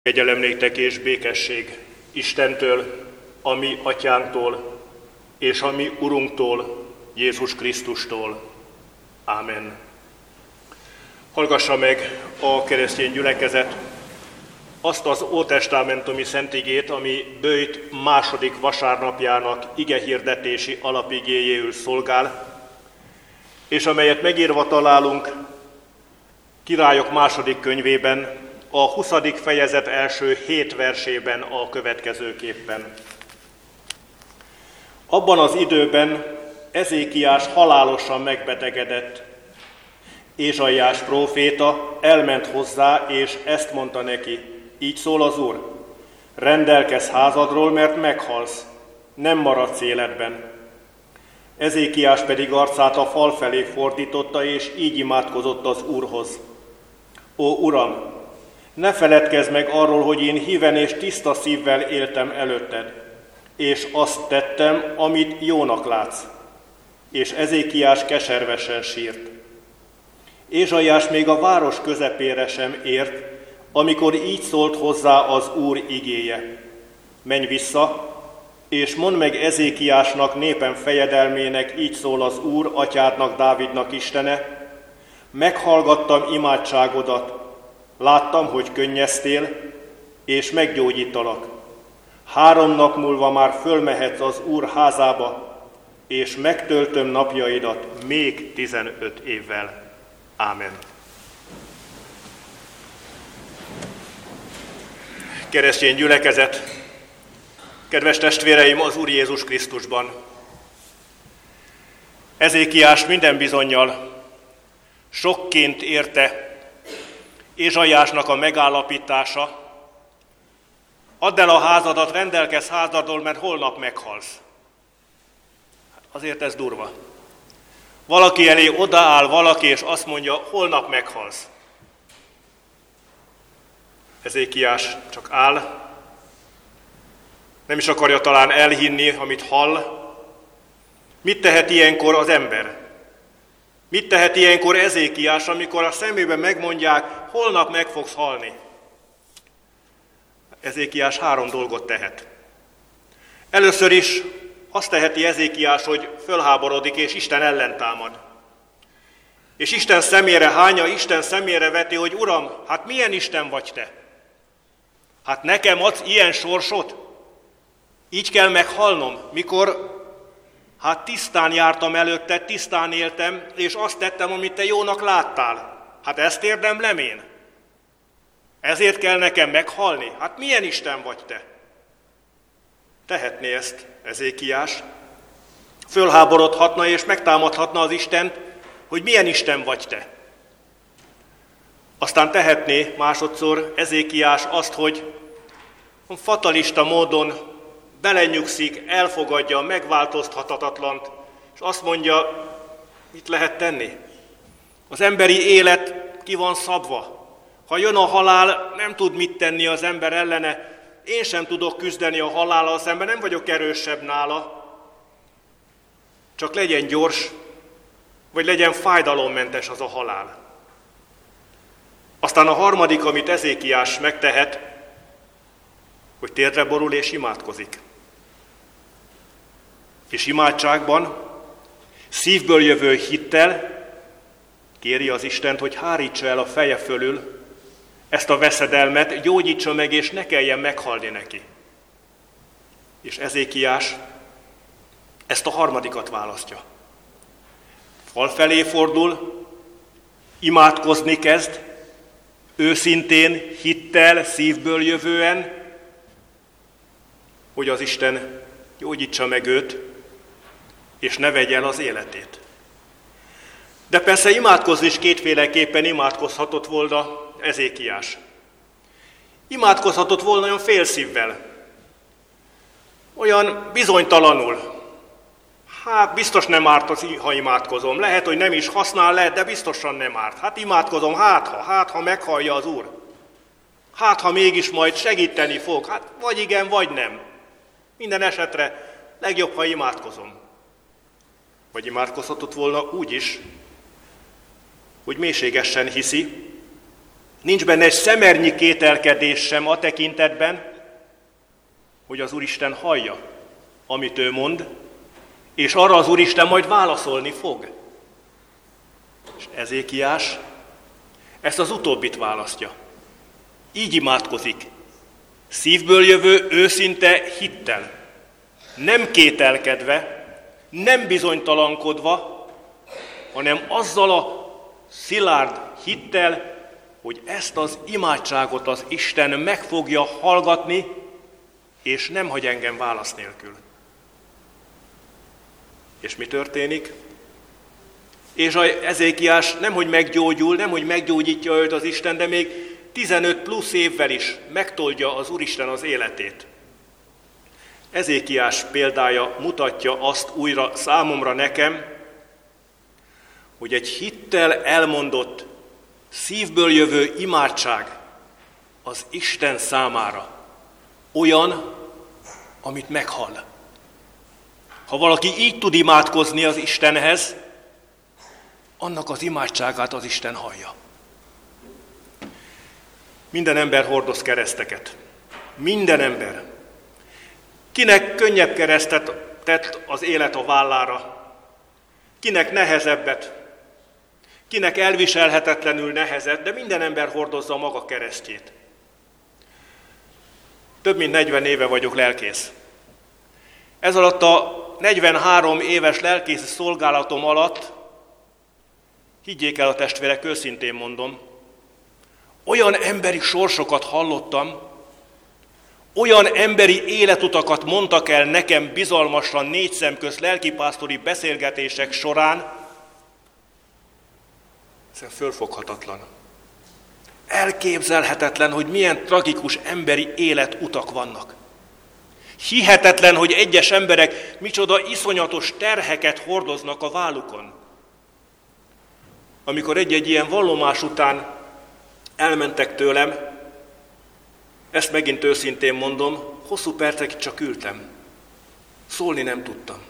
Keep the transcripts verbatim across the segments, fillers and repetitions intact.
Kegyelem néktek és békesség Istentől, a mi atyánktól, és a mi Urunktól, Jézus Krisztustól. Ámen. Hallgassa meg a keresztény gyülekezet azt az ótestamentumi szentigét, ami Böjt második vasárnapjának igehirdetési alapigéjéül szolgál, és amelyet megírva találunk Királyok második könyvében, a huszadik fejezet első hét versében a következőképpen. Abban az időben Ezékiás halálosan megbetegedett. Ézsaiás próféta elment hozzá, és ezt mondta neki: így szól az Úr, rendelkezz házadról, mert meghalsz, nem maradsz életben. Ezékiás pedig arcát a fal felé fordította, és így imádkozott az Úrhoz: ó Uram, ne feledkezz meg arról, hogy én híven és tiszta szívvel éltem előtted, és azt tettem, amit jónak látsz. És Ezékiás keservesen sírt. Ézsaiás még a város közepére sem ért, amikor így szólt hozzá az Úr igéje: menj vissza, és mondd meg Ezékiásnak, népem fejedelmének, így szól az Úr, atyádnak, Dávidnak Istene: meghallgattam imádságodat, láttam, hogy könnyeztél, és meggyógyítalak. Három nap múlva már fölmehetsz az Úr házába, és megtöltöm napjaidat még tizenöt évvel. Ámen. Keresztény gyülekezet, kedves testvéreim az Úr Jézus Krisztusban! Ezékiás minden bizonnyal sokként érte Ézsaiásnak a megállapítása: add el a házadat, rendelkezz házadról, mert holnap meghalsz. Azért ez durva. Valaki elé odaáll valaki, és azt mondja: holnap meghalsz. Ezékiás csak áll, nem is akarja talán elhinni, amit hall. Mit tehet ilyenkor az ember? Mit tehet ilyenkor Ezékiás, amikor a szemében megmondják: holnap meg fogsz halni? Ezékiás három dolgot tehet. Először is azt teheti Ezékiás, hogy fölháborodik és Isten ellen támad. És Isten szemére hányja, Isten szemére veti, hogy Uram, hát milyen Isten vagy te? Hát nekem adsz ilyen sorsot? Így kell meghalnom, mikor hát tisztán jártam előtte, tisztán éltem, és azt tettem, amit te jónak láttál. Hát ezt érdemlem én? Ezért kell nekem meghalni? Hát milyen Isten vagy te? Tehetné ezt Ezékiás. Fölháborodhatna és megtámadhatna az Istent, hogy milyen Isten vagy te. Aztán tehetné másodszor Ezékiás azt, hogy fatalista módon belenyugszik, elfogadja a megváltoztathatatlant, és azt mondja: mit lehet tenni? Az emberi élet ki van szabva. Ha jön a halál, nem tud mit tenni az ember ellene. Én sem tudok küzdeni a halállal szemben, nem vagyok erősebb nála. Csak legyen gyors, vagy legyen fájdalommentes az a halál. Aztán a harmadik, amit Ezékiás megtehet, hogy térdre borul és imádkozik. És imádságban, szívből jövő hittel kéri az Istent, hogy hárítsa el a feje fölül ezt a veszedelmet, gyógyítsa meg, és ne kelljen meghalni neki. És Ezékiás ezt a harmadikat választja. Fal felé fordul, imádkozni kezd, őszintén, hittel, szívből jövően, hogy az Isten gyógyítsa meg őt, és ne vegye el az életét. De persze imádkozni is kétféleképpen imádkozhatott volna Ezékiás. Imádkozhatott volna olyan félszívvel, olyan bizonytalanul. Hát biztos nem árt, ha imádkozom. Lehet, hogy nem is használ, lehet, de biztosan nem árt. Hát imádkozom, hát ha, hát ha meghallja az Úr. Hát ha mégis majd segíteni fog, hát vagy igen, vagy nem. Minden esetre legjobb, ha imádkozom. Vagy imádkozhatott volna úgy is, hogy mélységesen hiszi, Nincs benne egy szemernyi kételkedés sem a tekintetben, hogy az Úristen hallja, amit ő mond, és arra az Úristen majd válaszolni fog. És Ezékiás ezt az utóbbit választja. Így imádkozik, szívből jövő őszinte hittel, nem kételkedve, nem bizonytalankodva, hanem azzal a szilárd hittel, hogy ezt az imádságot az Isten meg fogja hallgatni, és nem hagy engem válasz nélkül. És mi történik? És Ezékiás nemhogy meggyógyul, nemhogy meggyógyítja őt az Isten, de még tizenöt plusz évvel is megtoldja az Úristen az életét. Ezékiás példája mutatja azt újra számomra nekem, hogy egy hittel elmondott, szívből jövő imádság az Isten számára olyan, amit meghall. Ha valaki így tud imádkozni az Istenhez, annak az imádságát az Isten hallja. Minden ember hordoz kereszteket. Minden ember. Kinek könnyebb keresztet tett az élet a vállára, kinek nehezebbet, kinek elviselhetetlenül nehezet, de minden ember hordozza a maga keresztjét. Több mint negyven éve vagyok lelkész. Ez alatt a negyvenhárom éves lelkészi szolgálatom alatt, higgyék el a testvérek, őszintén mondom, olyan emberi sorsokat hallottam, olyan emberi életutakat mondtak el nekem bizalmasan négy szem közt lelkipásztori beszélgetések során, ez fölfoghatatlan. Elképzelhetetlen, hogy milyen tragikus emberi életutak vannak. Hihetetlen, hogy egyes emberek micsoda iszonyatos terheket hordoznak a vállukon. Amikor egy-egy ilyen vallomás után elmentek tőlem, ezt megint őszintén mondom, hosszú percekig csak ültem. Szólni nem tudtam.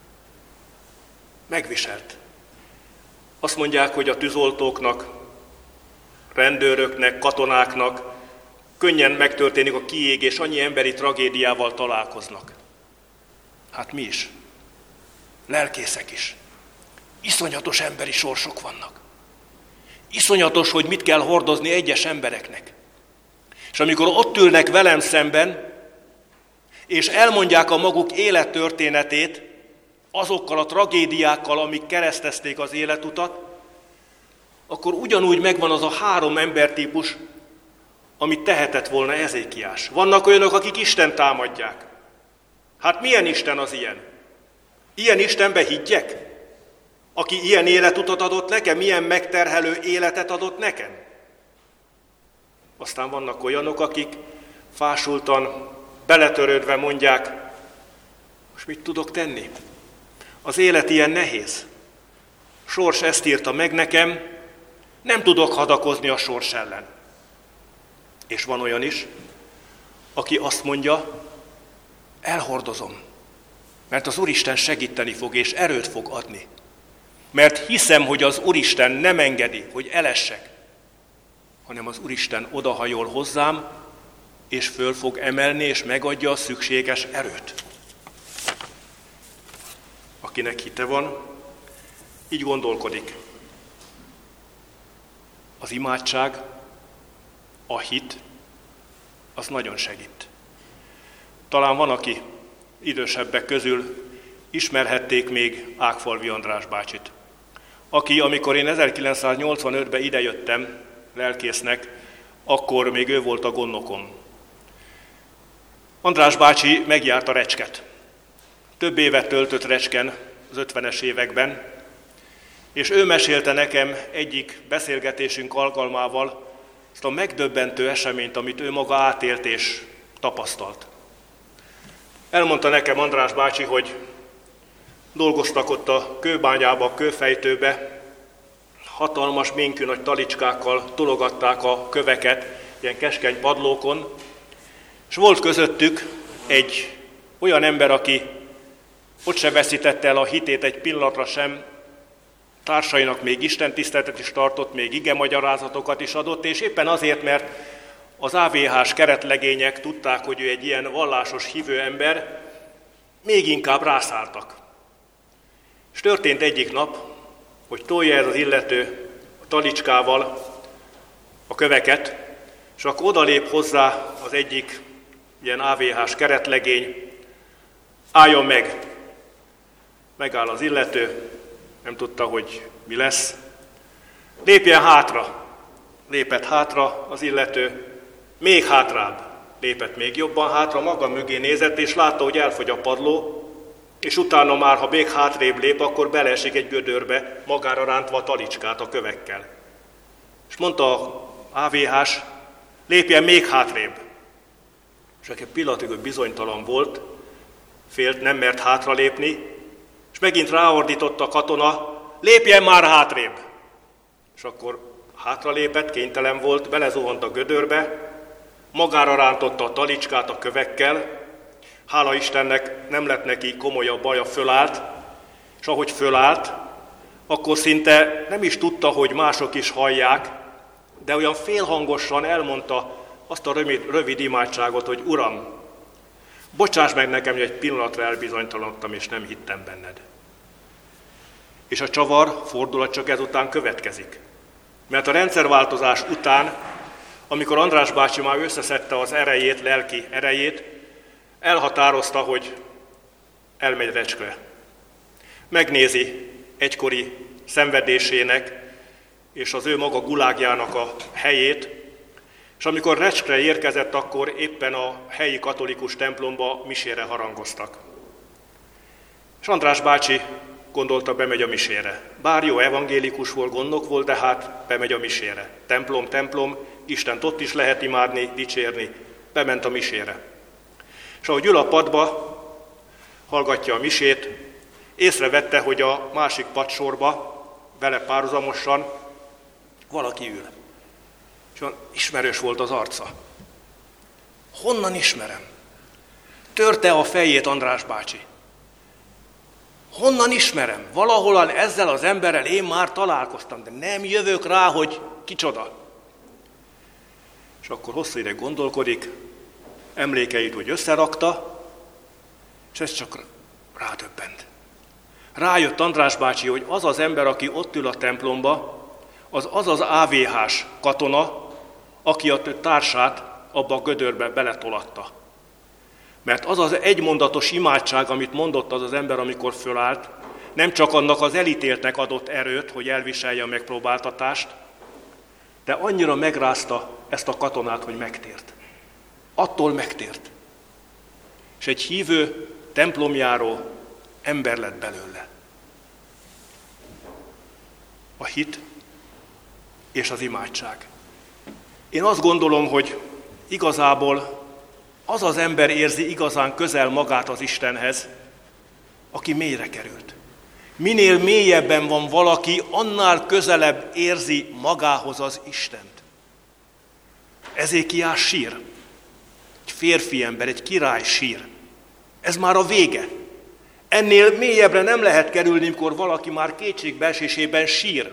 Megviselt. Azt mondják, hogy a tűzoltóknak, rendőröknek, katonáknak könnyen megtörténik a kiégés, annyi emberi tragédiával találkoznak. Hát mi is. Lelkészek is. Iszonyatos emberi sorsok vannak. Iszonyatos, hogy mit kell hordozni egyes embereknek. És amikor ott ülnek velem szemben, és elmondják a maguk élettörténetét, azokkal a tragédiákkal, amik keresztezték az életutat, akkor ugyanúgy megvan az a három embertípus, amit tehetett volna Ezékiás. Vannak olyanok, akik Istent támadják. Hát milyen Isten az ilyen? Ilyen Istenbe higgyek? Aki ilyen életutat adott nekem, milyen megterhelő életet adott nekem? Aztán vannak olyanok, akik fásultan, beletörődve mondják, most mit tudok tenni? Az élet ilyen nehéz. Sors ezt írta meg nekem, nem tudok hadakozni a sors ellen. És van olyan is, aki azt mondja, elhordozom, mert az Úristen segíteni fog és erőt fog adni. Mert hiszem, hogy az Úristen nem engedi, hogy elessek, hanem az Úristen odahajol hozzám, és föl fog emelni, és megadja a szükséges erőt. Akinek hite van, így gondolkodik. Az imádság, a hit, az nagyon segít. Talán van, aki idősebbek közül ismerhették még Ágfalvi András bácsit, aki, amikor én ezerkilencszáznyolcvanötben idejöttem lelkésznek, akkor még ő volt a gondnokom. András bácsi megjárta Recsket. Több évet töltött Recsken az ötvenes években, és ő mesélte nekem egyik beszélgetésünk alkalmával azt a megdöbbentő eseményt, amit ő maga átélt és tapasztalt. Elmondta nekem András bácsi, hogy dolgoztak ott a kőbányába, a kőfejtőbe, hatalmas ménkű nagy talicskákkal tologatták a köveket ilyen keskeny padlókon, és volt közöttük egy olyan ember, aki ott se veszítette el a hitét egy pillanatra sem, társainak még istentiszteletet is tartott, még igemagyarázatokat is adott, és éppen azért, mert az á vé hás keretlegények tudták, hogy ő egy ilyen vallásos hívő ember, még inkább rászálltak. És történt egyik nap, hogy tolja ez az illető a talicskával a köveket, és akkor odalép hozzá az egyik ilyen á vé hás keretlegény, álljon meg! Megáll az illető, nem tudta, hogy mi lesz. Lépjen hátra! Lépett hátra az illető, még hátrább. Lépett még jobban hátra, maga mögé nézett, és látta, hogy elfogy a padló, és utána már, ha még hátrébb lép, akkor beleesik egy gödörbe, magára rántva a talicskát a kövekkel. És mondta az á vé hás, lépjen még hátrébb. És egy pillanatig, hogy bizonytalan volt, félt, nem mert hátralépni, és megint ráordított a katona, lépjen már hátrébb. És akkor hátralépett, kénytelen volt, belezuhant a gödörbe, magára rántotta a talicskát a kövekkel, hála Istennek nem lett neki komolyabb baja, fölállt, és ahogy fölállt, akkor szinte nem is tudta, hogy mások is hallják, de olyan félhangosan elmondta azt a rövid, rövid imádságot, hogy Uram, bocsáss meg nekem, hogy egy pillanatra elbizonytalanodtam, és nem hittem benned. És a csavar, fordulat csak ezután következik. Mert a rendszerváltozás után, amikor András bácsi már összeszedte az erejét, lelki erejét, elhatározta, hogy elmegy Recskre. Megnézi egykori szenvedésének és az ő maga gulágjának a helyét, és amikor Recskre érkezett, akkor éppen a helyi katolikus templomba misére harangoztak. És András bácsi gondolta, bemegy a misére. Bár jó evangélikus volt, gondnok volt, de hát bemegy a misére. Templom, templom, Istent ott is lehet imádni, dicsérni. Bement a misére. És ahogy ül a padba, hallgatja a misét, észrevette, hogy a másik padsorba, vele párhuzamosan valaki ül. És olyan ismerős volt az arca. Honnan ismerem? Törte a fejét András bácsi. Honnan ismerem? Valahol ezzel az emberrel én már találkoztam, de nem jövök rá, hogy kicsoda. És akkor hosszú ideig gondolkodik, emlékeit úgy összerakta, és ez csak rádöbbent. Rájött András bácsi, hogy az az ember, aki ott ül a templomba, az az az á vé hás katona, aki a társát abba a gödörbe beletolatta. Mert az az egymondatos imádság, amit mondott az az ember, amikor fölállt, nem csak annak az elítéltnek adott erőt, hogy elviselje a megpróbáltatást, de annyira megrázta ezt a katonát, hogy megtért. Attól megtért. És egy hívő, templomjáró ember lett belőle. A hit és az imádság. Én azt gondolom, hogy igazából az az ember érzi igazán közel magát az Istenhez, aki mélyre került. Minél mélyebben van valaki, annál közelebb érzi magához az Istent. Ezékiás sír. Egy férfi ember, egy király sír. Ez már a vége. Ennél mélyebbre nem lehet kerülni, amikor valaki már kétségbeesésében sír.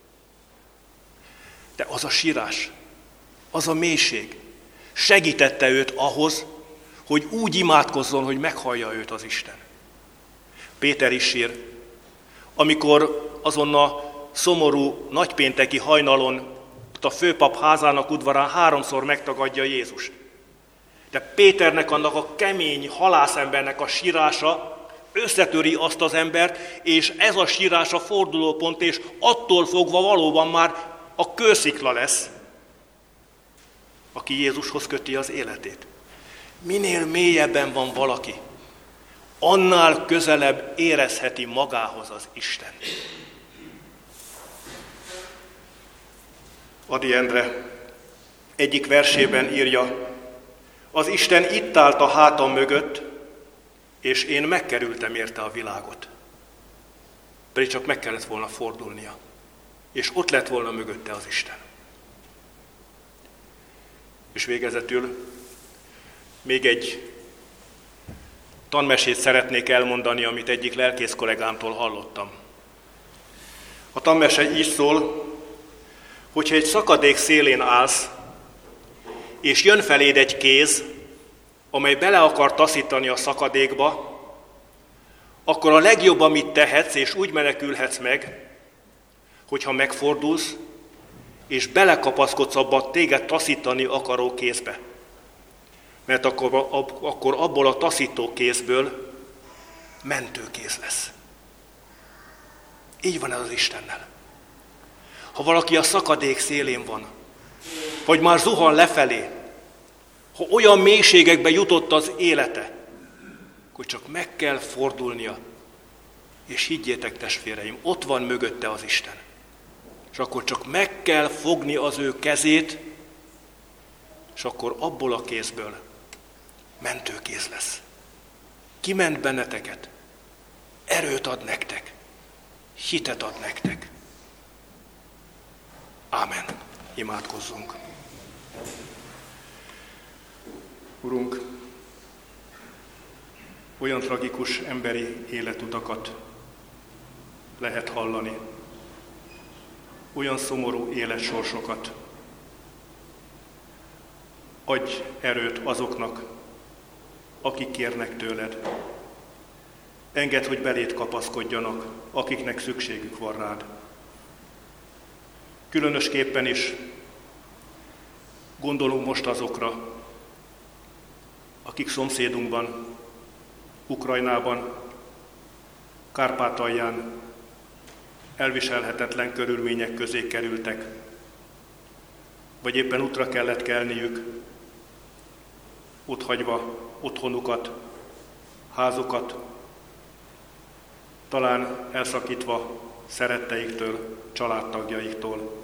De az a sírás, az a mélység segítette őt ahhoz, hogy úgy imádkozzon, hogy meghallja őt az Isten. Péter is sír, amikor azon a szomorú nagypénteki hajnalon a főpap házának udvarán háromszor megtagadja Jézust. De Péternek, annak a kemény halászembernek a sírása összetöri azt az embert, és ez a sírás a fordulópont, és attól fogva valóban már a kőszikla lesz, aki Jézushoz köti az életét. Minél mélyebben van valaki, annál közelebb érezheti magához az Isten. Ady Endre egyik versében írja, az Isten itt állt a hátam mögött, és én megkerültem érte a világot. Pedig csak meg kellett volna fordulnia, és ott lett volna mögötte az Isten. És végezetül még egy tanmesét szeretnék elmondani, amit egyik lelkész kollégámtól hallottam. A tanmese így szól, hogyha egy szakadék szélén állsz, és jön feléd egy kéz, amely bele akar taszítani a szakadékba, akkor a legjobb, amit tehetsz, és úgy menekülhetsz meg, hogyha megfordulsz, és belekapaszkodsz abba a téged taszítani akaró kézbe. Mert akkor, ab, akkor abból a taszító kézből mentőkéz lesz. Így van ez az Istennel. Ha valaki a szakadék szélén van, vagy már zuhan lefelé, ha olyan mélységekbe jutott az élete, akkor csak meg kell fordulnia. És higgyétek, testvéreim, ott van mögötte az Isten. És akkor csak meg kell fogni az ő kezét, és akkor abból a kézből mentőkéz lesz. Kiment benneteket, erőt ad nektek, hitet ad nektek. Ámen. Imádkozzunk. Urunk, olyan tragikus emberi életutakat lehet hallani, olyan szomorú életsorsokat. Adj erőt azoknak, akik kérnek tőled. Engedd, hogy beléd kapaszkodjanak, akiknek szükségük van rád. Különösképpen is gondolunk most azokra, akik szomszédunkban, Ukrajnában, Kárpátalján elviselhetetlen körülmények közé kerültek, vagy éppen útra kellett kelniük, otthagyva otthonukat, házukat, talán elszakítva szeretteiktől, családtagjaiktól.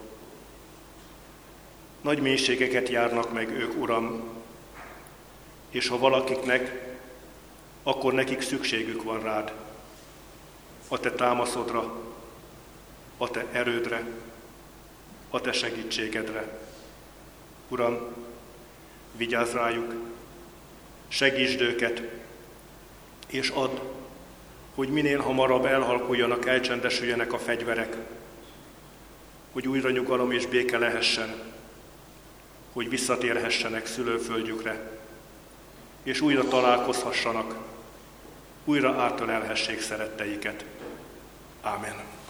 Nagy mélységeket járnak meg ők, Uram, és ha valakiknek, akkor nekik szükségük van rád, a te támaszodra, a te erődre, a te segítségedre. Uram, vigyázz rájuk, segítsd őket, és add, hogy minél hamarabb elhalkuljanak, elcsendesüljenek a fegyverek, hogy újra nyugalom és béke lehessen, hogy visszatérhessenek szülőföldjükre, és újra találkozhassanak, újra átölelhessék szeretteiket. Ámen.